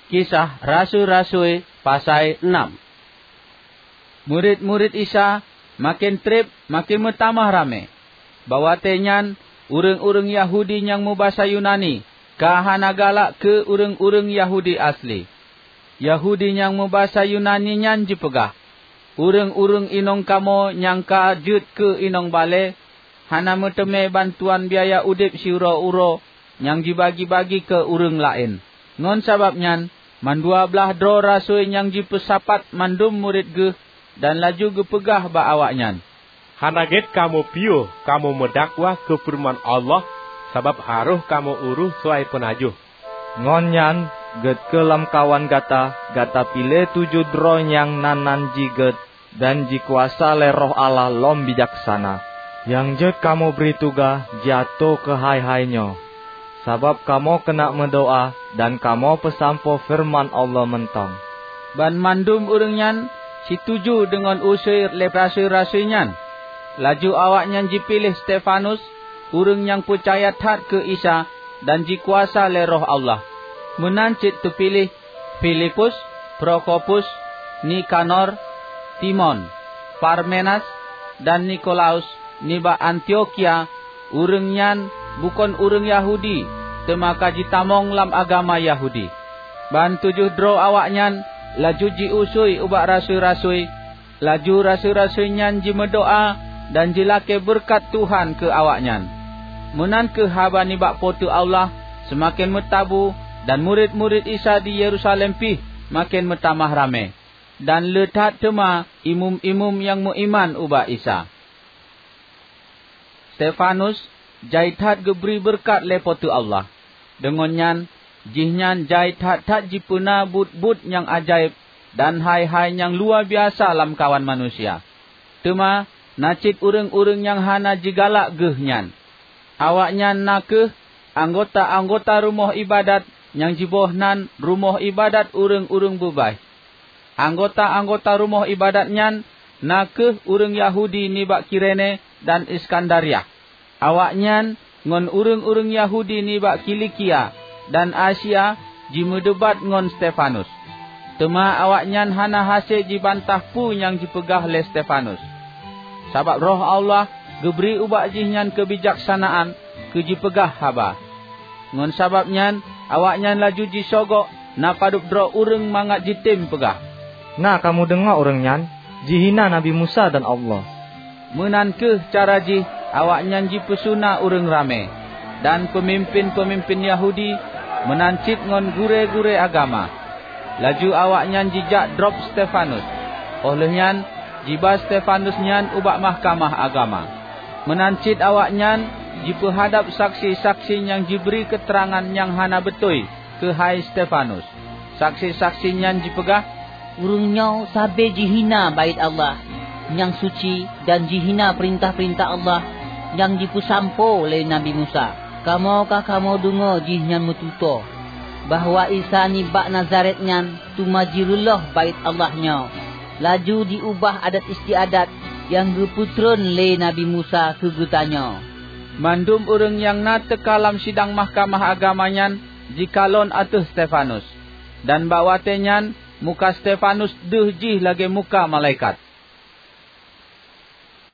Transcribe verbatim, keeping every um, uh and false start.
Kisah Rasul-Rasul pasal enam. Murid-murid Isa makin trip, makin bertambah ramai. Bawa tenyan, urang-urang Yahudi yang membahasa Yunani, kahana galak ke urang-urang Yahudi asli. Yahudi yang membahasa Yunani nyan jipegah. Urang-urang inong kamo nyangka jut ke inong bale, hana meteme bantuan biaya udip si uro-uro, yang dibagi-bagi ke urang lain. Ngon sababnya, mandua belah dro rasul yang jipesapat mandum murid ge, dan laju ge pegah ba awaknyan. Hanaget kamu piuh, kamu medakwah ke firman Allah, sabab haruh kamu uruh suai penajuh. Ngonyan, get kelam kawan gata, gata pilih tujuh dro yang nanan jiget, dan jikuasa le roh Allah lom bijaksana. Yang jet kamu beri tugas, jatuh ke hai-hainyo. Sabab kamu kena mendoa, dan kamu pesampo firman Allah mentong. Ban mandum urangnya setuju dengan usir le rasul-rasulnya. Laju awaknya dipilih Stefanus, urang yang percaya tat ke Isa, dan dikuasa le roh Allah. Menancit terpilih Filipus, Prokopus, Nikanor, Timon, Parmenas, dan Nikolaus, niba Antioquia, urangnya bukan urang Yahudi, temaka jitamong lam agama Yahudi. Ban tujuh dro awaknya, laju jiusui ubak rasul-rasul, laju rasul-rasulnya jimedoa, dan jilake berkat Tuhan ke awaknya. Menan ke haba nibak potu Allah, semakin metabu, dan murid-murid Isa di Yerusalem pih, makin metamah rame. Dan letat tema imum-imum yang muiman ubak Isa. Stefanus, jaitat geberi berkat lepotu Allah. Dengonnya, jihnya jaitat tak jipuna but-but yang ajaib dan hai-hai yang luar biasa dalam kawan manusia. Tema, nacit urang-urang yang hana jigalak gehnyan. Awaknya nakeh anggota-anggota rumah ibadat yang jibohnan rumah ibadat urang-urang bebay. Anggota-anggota rumah ibadatnya nakeh urang Yahudi nibak Kirene dan Iskandaria. Awaknya ngon urang-urang Yahudi nibak Kilikia dan Asia jimedebat ngon Stefanus. Tema awaknya hana hasil jibantah pu yang jipegah le Stefanus. Sabab roh Allah geberi ubak jihnyan kebijaksanaan ke jipegah haba. Ngon sababnya awaknya laju jisogok na padup dro urang mangat jitim pegah. Nah kamu dengar orangnya, jihina Nabi Musa dan Allah. Menan ke cara jih awaknya jipesuna urang rame. Dan pemimpin-pemimpin Yahudi menancit ngon gure-gure agama. Laju awaknya jijak drop Stefanus. Olehnya jiba Stefanus nyan ubak mahkamah agama. Menancit awaknya jipehadap saksi-saksi yang diberi keterangan yang hana betul ke hai Stefanus. Saksi-saksi nyan jipegah, urungnya sabe jihina bait Allah yang suci dan jihina perintah-perintah Allah yang dipusampo oleh Nabi Musa. Kamokah kamu dengar jihnya mututo bahwa Isa ni bak Nazaretnya tumajirullah bait Allahnya. Laju diubah adat istiadat yang geputron le Nabi Musa ke gutanya. Mandum urang yang na tekalam sidang mahkamah agamanya jikalon atuh Stefanus. Dan bawatenyan muka Stefanus deh jih lagi muka malaikat.